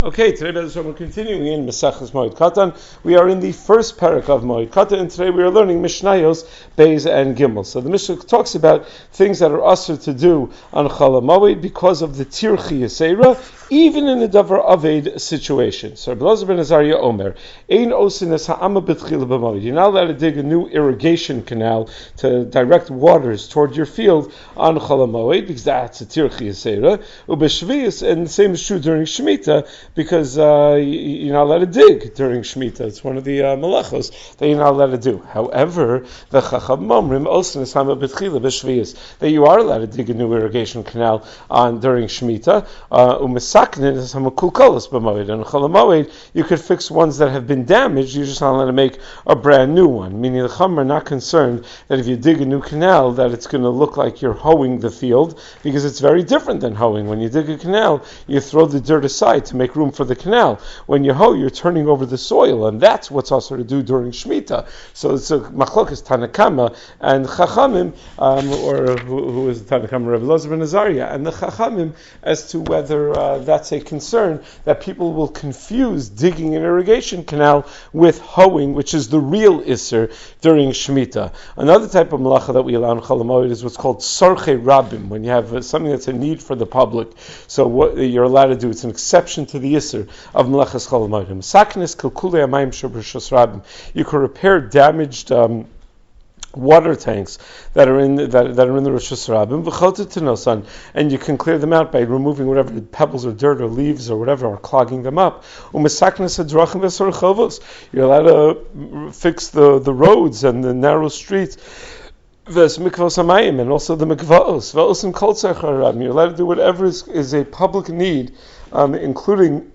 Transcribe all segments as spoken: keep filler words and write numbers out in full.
Okay, today we're continuing in Mesachos Moed Katan. We are in the first parak of Moed Katan, and today we are learning Mishnayos, Beis, and Gimel. So the Mishnah talks about things that are usher to do on Chol HaMoed because of the Tirchi Yisera, even in a Davar Aved situation. So Rabbi Elazar ben Azariah Omer, Ein osin es ha'ama b'tchila b'moed. You're not allowed to dig a new irrigation canal to direct waters toward your field on Chol HaMoed, because that's a Tirchi Yisera. Ubeshvius, and the same is true during Shemitah, because uh, you're not allowed to dig during Shemitah. It's one of the uh, malachos that you're not allowed to do. However, the Chacham Momrim osin es ha'ama b'tchila b'shvius, that you are allowed to dig a new irrigation canal on during Shemitah. Uh, Saknin is hamakulkolos b'moed. And Chol HaMoed, you could fix ones that have been damaged. You're just not allowed to make a brand new one. Meaning the Chum are not concerned that if you dig a new canal, that it's going to look like you're hoeing the field, because it's very different than hoeing. When you dig a canal, you throw the dirt aside to make room for the canal. When you hoe, you're turning over the soil, and that's what's also to do during Shemitah. So it's a machlokas Tanakama and Chachamim, um, or who, who is the Tanakama? Rabbi Elazar ben Azariah, and the Chachamim as to whether uh, that's a concern that people will confuse digging an irrigation canal with hoeing, which is the real Isser during Shemitah. Another type of malacha that we allow in Chol HaMoed is what's called Sarche Rabim, when you have uh, something that's a need for the public. So what you're allowed to do, it's an exception to the Isser of Melachas Chol HaMoed. Saknes Kalkulei Amayim Shabrishos Rabim. You can repair damaged um, water tanks that are in the, that, that are in the Rosh Hashanah, v'chotet tenosan, and you can clear them out by removing whatever the pebbles or dirt or leaves or whatever are clogging them up. U'mesaknes hadrachim v'sorchovos. You're allowed to fix the, the roads and the narrow streets. V'es mikvos hamayim, and also the mikvos. V'osim kol tzarech harabim. You're allowed to do whatever is, is a public need, um, including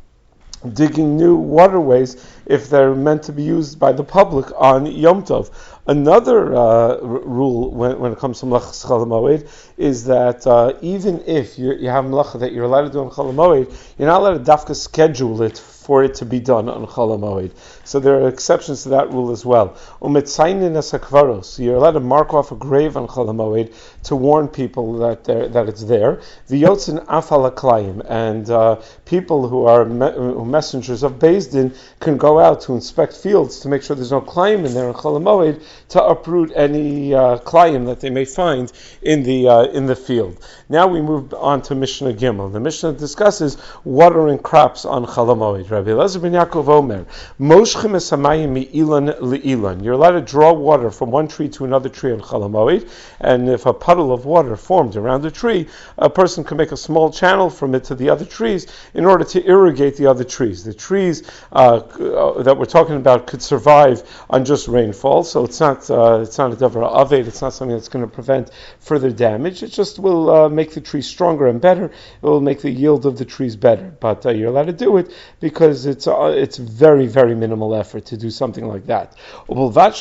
digging new waterways if they're meant to be used by the public on Yom Tov. Another uh, r- rule when, when it comes to Melachas Chol HaMoed is that uh, even if you, you have Melacha that you're allowed to do on Chol HaMoed, you're not allowed to dafka schedule it for it to be done on Chol HaMoed. So there are exceptions to that rule as well. Umetzaynin es hakvaros. You're allowed to mark off a grave on Chol HaMoed to warn people that that it's there. V'yotzin afal haklayim, and uh, people who are me- messengers of Beis Din can go out to inspect fields to make sure there's no klayim in there on Chol HaMoed, to uproot any uh, klayim that they may find in the uh, in the field. Now we move on to Mishnah Gimel. The Mishnah discusses watering crops on Chol HaMoed. Rabbi Elazar ben Yaakov Omer, Moshchem es hamayim mi'ilan li'ilan. You're allowed to draw water from one tree to another tree on Chol HaMoed, and if a puddle of water formed around a tree, a person can make a small channel from it to the other trees in order to irrigate the other trees. The trees uh, that we're talking about could survive on just rainfall, so it's not uh, it's not a davar aved. It's not something that's going to prevent further damage. It just will uh, make the tree stronger and better. It will make the yield of the trees better. But uh, you're allowed to do it because it's uh, it's very very minimal effort to do something like that. But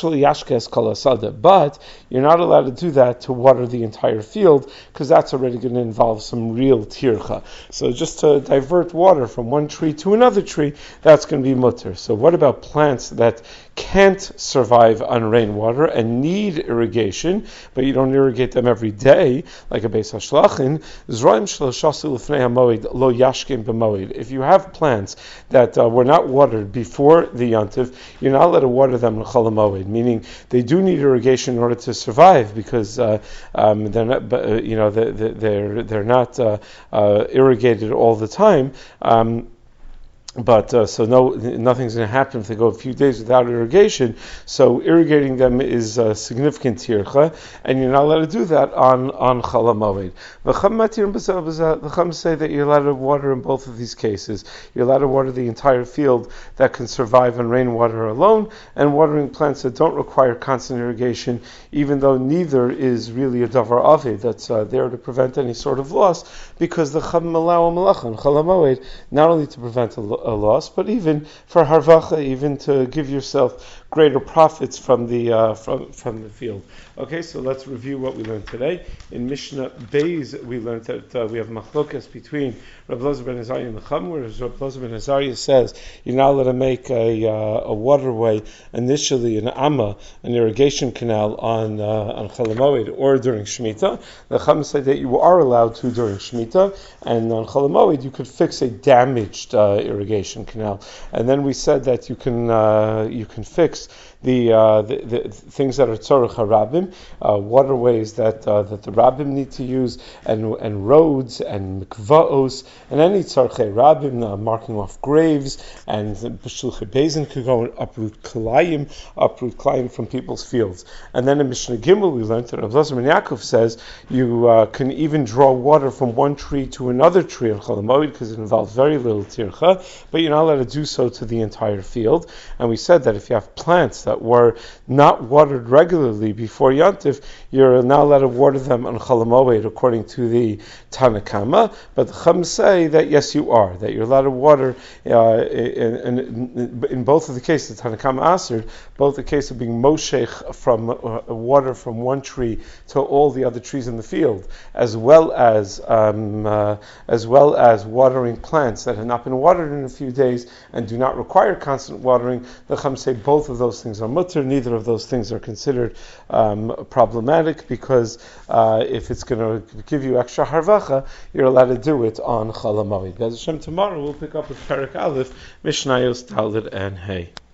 you're not allowed to do that to water the entire field, because that's already going to involve some real tircha. So just to divert water from one tree to another tree, that's going to be mutter. So what about plants that can't survive on rainwater and need irrigation, but you don't irrigate them every day, like a Beis Hashlachin? Lo yashkim b'moed. If you have plants that uh, were not watered before the Yontiv, you're not allowed to water them in Chol HaMoed, meaning they do need irrigation in order to survive, because uh, um, they're not, uh, you know, they're they're, they're not uh, uh, irrigated all the time. Um, But uh, so no, nothing's going to happen if they go a few days without irrigation. So irrigating them is a significant tircha, and you're not allowed to do that on on Chol HaMoed. The Chum say that you're allowed to water in both of these cases. You're allowed to water the entire field that can survive on rainwater alone, and watering plants that don't require constant irrigation, even though neither is really a davar aved that's uh, there to prevent any sort of loss, because the Chum allow a malacha on Chol HaMoed not only to prevent a a loss, but even for harvacha, even to give yourself greater profits from the uh, from from the field. Okay, so let's review what we learned today. In Mishnah Beis, we learned that uh, we have machlokas between Rav Elazar ben Azariah and the Chum, where Rav Elazar ben Azariah says you're not allowed to make a uh, a waterway initially, an amma, an irrigation canal on uh, on Chol Hamoed or during Shemitah. The Chum said that you are allowed to during Shemitah, and on Chol Hamoed you could fix a damaged uh, irrigation canal. And then we said that you can uh, you can fix The, uh, the, the things that are tzorech harabim, uh, waterways that uh, that the rabbim need to use, and and roads and mikvaos, and any tzorchei rabbim, uh, marking off graves, and b'shulchay bezin could go and uproot kalayim, uproot kalayim from people's fields. And then in Mishnah Gimel we learned that Rav Elazar ben Yaakov says you uh, can even draw water from one tree to another tree on Chol Hamoed because it involves very little tircha, but you're not allowed to do so to the entire field. And we said that if you have plants that were not watered regularly before Yantif, you're not allowed to water them on Chol Hamoed according to the Tanna Kama, but the Chum say that yes you are, that you're allowed to water uh, in, in, in both of the cases, the Tanna Kama answered, both the case of being moshech from uh, water from one tree to all the other trees in the field, as well as um, uh, as well as watering plants that have not been watered in a few days and do not require constant watering. The Chum say both of those things are mutter. Neither of those things are considered um, problematic because uh, if it's going to give you extra harvacha, you're allowed to do it on Chol Hamoed. Tomorrow we'll pick up with Perek Aleph, Mishnayos, Talmud, and Hey.